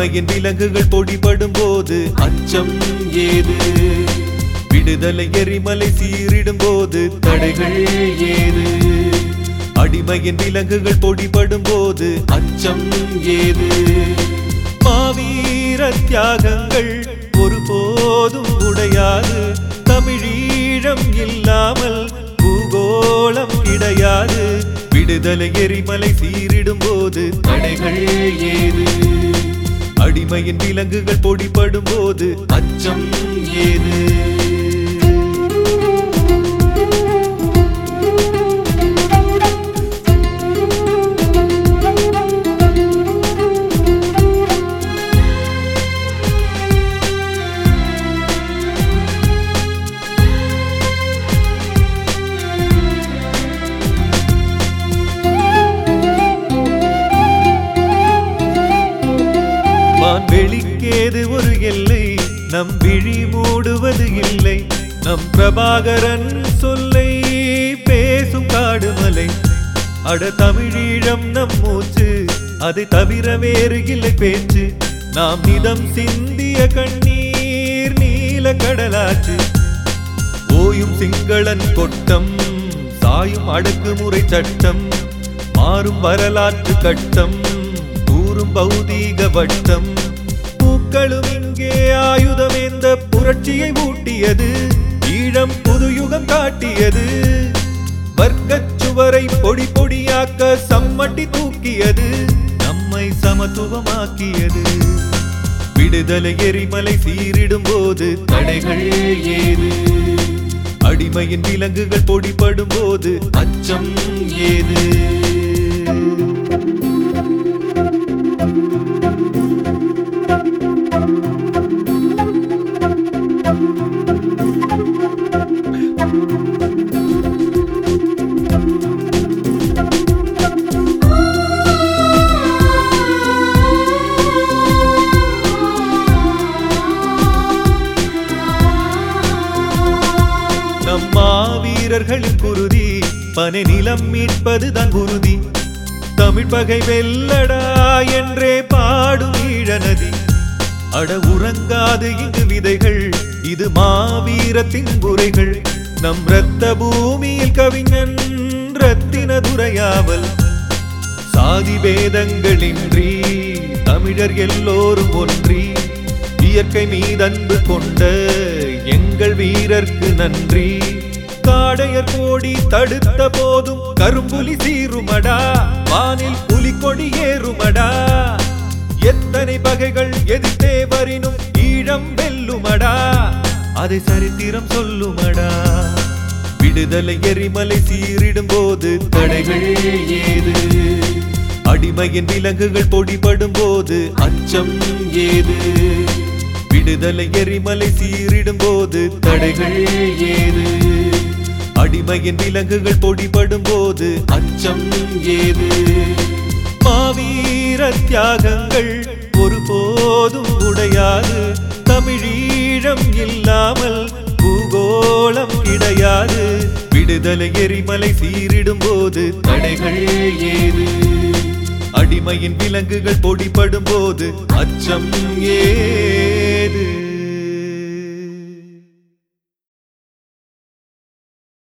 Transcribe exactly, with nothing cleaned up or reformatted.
அடிமையின் விலங்குகள் பொடிபடும் போது அச்சம் ஏது? விடுதலை எரிமலை சீரிடும் போது தடைகள் ஏது? அடிமையின் விலங்குகள் பொடிபடும் போது அச்சம் ஏது? மாவீர தியாகங்கள் ஒருபோதும் உடையாது. தமிழீழம் இல்லாமல் பூகோளம் கிடையாது. விடுதலை எரிமலை சீரிடும் போது தடைகள் ஏது? அடிமையின் விலங்குகள் பொடிபடும் போது அச்சம் ஏது? வான்வெளிக்கேது ஒரு எல்லை, நம் விழி மூடுவது இல்லை. நம் பிரபாகரன் சொல்லை பேசும் காடுமலை. அட தமிழீழம் நம் மூச்சு, அதை தவிர வேறு இல்லை பேச்சு. நாம் நிதம் சிந்திய கண்ணீர் நீல கடலாச்சு. ஓயும் சிங்களன் கொட்டம், சாயும் அடக்குமுறை சட்டம், மாறும் வரலாற்று கட்டம், கூறும் பௌதீக வட்டம். பூக்களும் இங்கே ஆயுதம் எந்த புரட்சியை ஊட்டியது. ஈழம் புது யுகம் காட்டியது. வர்க்கச் சுவரை பொடி பொடியாக்க சம்மட்டி தூக்கியது. நம்மை சமத்துவமாக்கியது. விடுதலை எரிமலை சீரிடும் போது தடைகள் ஏது? அடிமையின் விலங்குகள் பொடிபடும் போது அச்சம் ஏது? நம்மா வீரர்களின் குருதி, பனை நிலம் மீட்பதுதான் உறுதி. தமிழ் பகை வெல்லடா என்றே பாடும் ஈழ நதி. அட உறங்காது இங்கு விதைகள், இது மாவீரத்தின் குறைகள். நம் இரத்த பூமியில் கவிஞன் ரத்தின துரையாவல். சாதி பேதங்களின்றி தமிழர் எல்லோரும் ஒன்றி, இயற்கை மீதன்பு கொண்ட எங்கள் வீரர்க்கு நன்றி. காடையர் கோடி தடுத்த போதும் கரும்புலி சீருமடா, வானில் புலிக்கொடி ஏறுமடா. எத்தனை பகைகள் எதிர்த்தே வரினும் ஈழம் வெல்லுமடா, அதை சரித்திரம் சொல்லுமடா. விடுதலை எரிமலை சீரிடும் போது தடைகள் ஏது? அடிமையின் விலங்குகள் பொடிபடும் போது அச்சம் ஏது? விடுதலை எரிமலை சீரிடும் போது தடைகள் ஏது? அடிமையின் விலங்குகள் பொடிபடும் போது அச்சம் ஏது? மாவீர தியாகங்கள் ஒருபோதும் உடையாது. தமிழீழம் இல்லாமல் பூகோளம் கிடையாது. விடுதலை எரிமலை சீரிடும் போது தடைகள் ஏது? அடிமையின் விலங்குகள் பொடிபடும் போது அச்சம் ஏது?